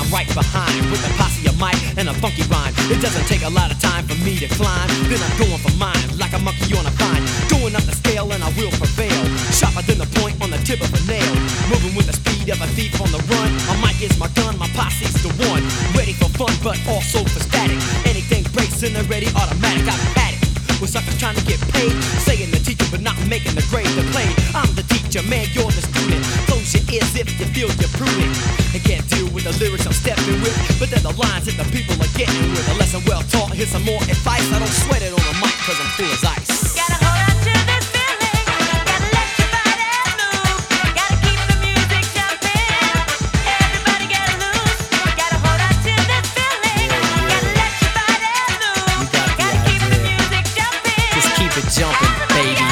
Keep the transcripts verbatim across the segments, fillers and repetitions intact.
right behind with a posse of mic and a funky rhyme. It doesn't take a lot of time for me to climb. Then I'm going for mine like a monkey on a vine. Going up the scale and I will prevail. Sharper than the point on the tip of a nail. Moving with the speed of a thief on the run. My mic is my gun, my posse's the one. Ready for fun but also for static. Anything breaks in the ready automatic. I've had it with suckers trying to get paid. Saying the teacher but not making the grade to play. I'm the teacher, man, you're the student. Close your ears if you feel you're prudent. And can't deal with the lyrics I'm stepping with, but they're the lines that the people are getting with. A lesson well taught, here's some more advice. I don't sweat it on the mic cause I'm full as ice. Gotta hold on to this feeling. Gotta let your body move. Gotta keep the music jumping. Everybody get loose. Gotta hold on to this feeling. Gotta let your body move. Gotta keep the music jumping. Just keep it jumping, baby.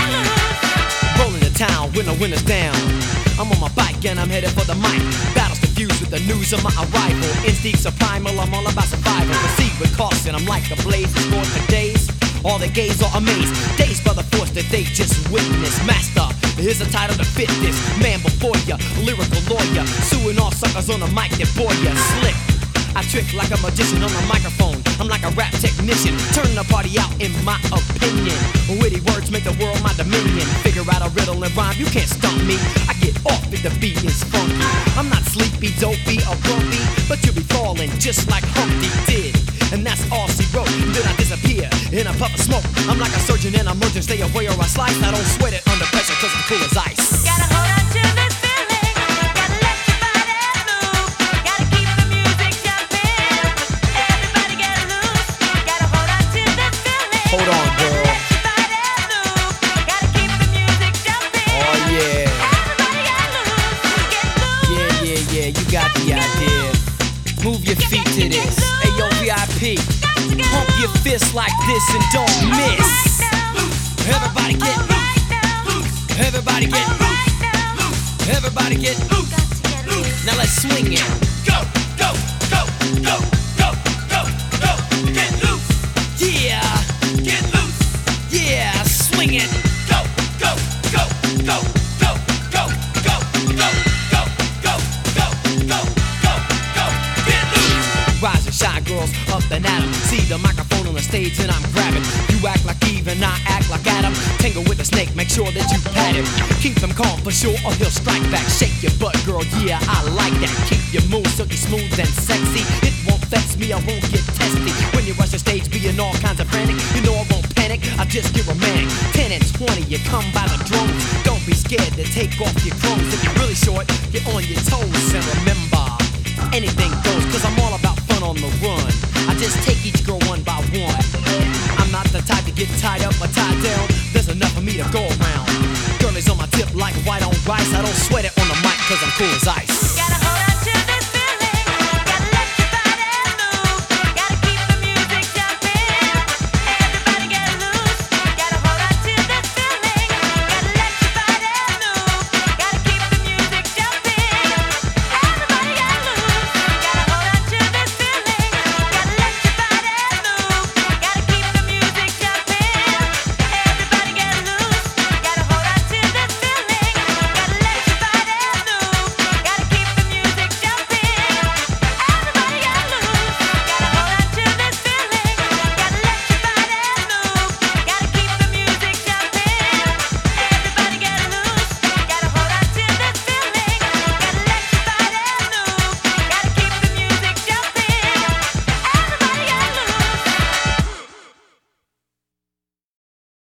Rolling to town when the winter's down. I'm on my bike and I'm headed for the mic. Battles confused with the news of my arrival. Instincts are primal, I'm all about survival. Proceed with caution, I'm like a blaze. Explored for days, all the gays are amazed. Dazed by the force that they just witnessed. Master, here's a title to fit this. Man before ya, lyrical lawyer. Suing all suckers on the mic that boy ya slick. I trick like a magician on a microphone. I'm like a rap technician, turn the party out in my opinion. Witty words make the world my dominion. Figure out a riddle and rhyme, you can't stump me. I get off if the beat is funky. I'm not sleepy, dopey, or grumpy, but you'll be falling just like Humpty did. And that's all she wrote. Then I disappear in a puff of smoke. I'm like a surgeon in emergency, stay away or I slice. I don't sweat it under pressure cause I'm cool as ice. Gotta hold on to this feeling. Gotta let your body move. Gotta keep the music jumping. Everybody get loose. Gotta hold on to this feeling. Hold on, girl. Let your body move. Gotta keep the music jumping. Oh yeah. Everybody get loose. Get loose. Yeah, yeah, yeah, you got the idea. Move your feet to this. Hey yo, V I P. Pump your fists like this and don't miss. Everybody get loose. Everybody get loose. Everybody get loose. Now let's swing it. Go, go, go, go, go, go, go. Get loose. Yeah. Get loose. Yeah, swing it. Go, go, go, go, go, go, go, go, go, go, go, go, go, go. Get loose. Rise and shine, girls, up and at 'em. See the microphone on the stage and I'm grabbing. You act like Eve and I act like Adam. Tangle with the snake, make sure that you pat him. Keep him calm for sure or he'll strike back. Shake your butt, girl, yeah, I like that. Keep your moves silky smooth and sexy. It won't vex me, I won't get testy. When you rush the stage being all kinds of frantic, you know I won't panic, I just get romantic. Ten and twenty, you come by the drones. Don't be scared to take off your clothes. If you're really short, get on your toes. And remember, anything goes, cause I'm all about fun on the run. I just take each girl one by one. I'm not the type to get tied up or tied down. There's enough of me to go around.